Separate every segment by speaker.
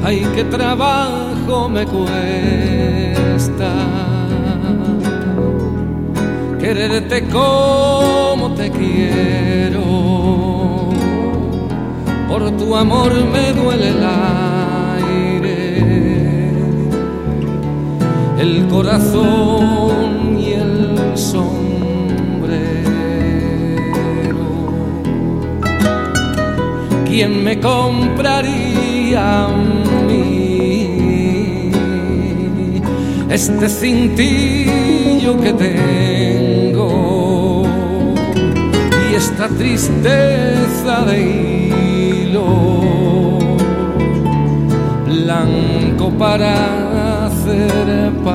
Speaker 1: Ay, qué trabajo me cuesta quererte como te quiero. Por tu amor me duele el aire, el corazón y el sombrero. ¿Quién me compraría a mí este cintillo que tengo y esta tristeza de hilo blanco para hacer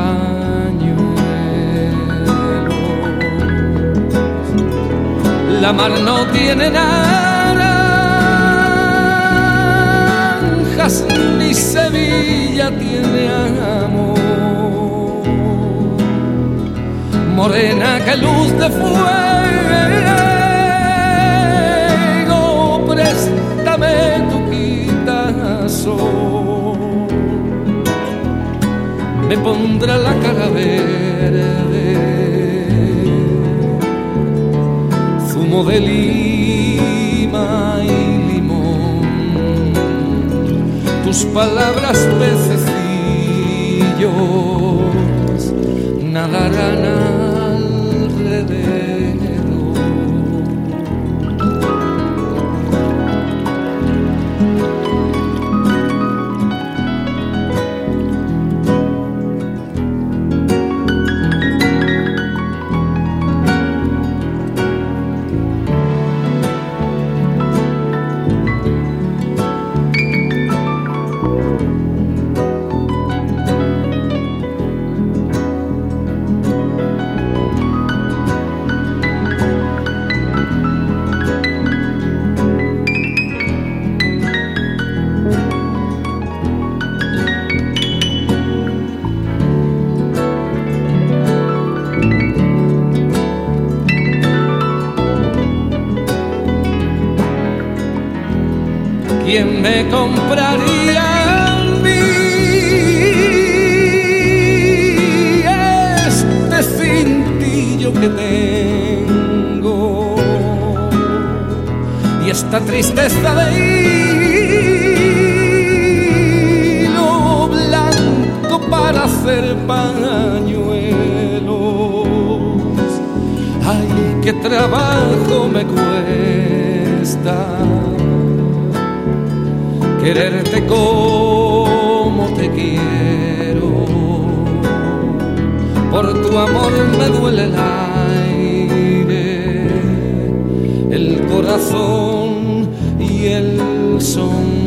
Speaker 1: pañuelos? La mar no tiene naranjas, ni Sevilla tiene amor. Morena, que luz de fuego, préstame tu quitasol. Me pondrá la cara verde, zumo de lima y limón. Tus palabras pececillos nadarán alrededor. ¿Quién me compraría a mí este cintillo que tengo y esta tristeza de hilo blanco para hacer pañuelos? Ay, qué trabajo me cuesta quererte como te quiero. Por tu amor me duele el aire, el corazón y el son.